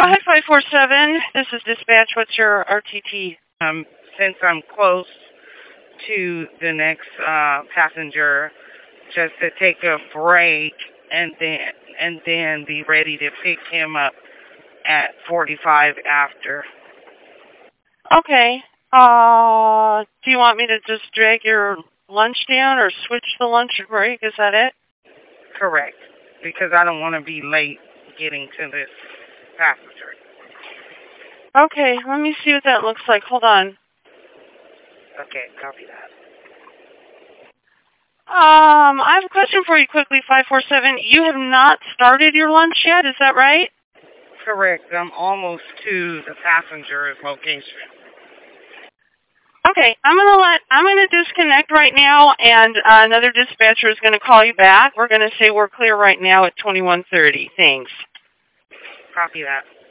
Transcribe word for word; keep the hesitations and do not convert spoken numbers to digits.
Hi, five four seven. This is dispatch. What's your R T T? Um, since I'm close to the next uh, passenger, just to take a break and then and then be ready to pick him up at forty-five after. Okay. Uh, do you want me to just drag your lunch down or switch the lunch break? Is that it? Correct. Because I don't want to be late getting to this passenger. Okay, let me see what that looks like. Hold on. Okay, copy that. Um, I have a question for you quickly, five four seven. You have not started your lunch yet, is that right? Correct. I'm almost to the passenger's location. Okay, I'm gonna let I'm gonna disconnect right now, and uh, another dispatcher is gonna call you back. We're gonna say we're clear right now at twenty-one thirty. Thanks. Copy that.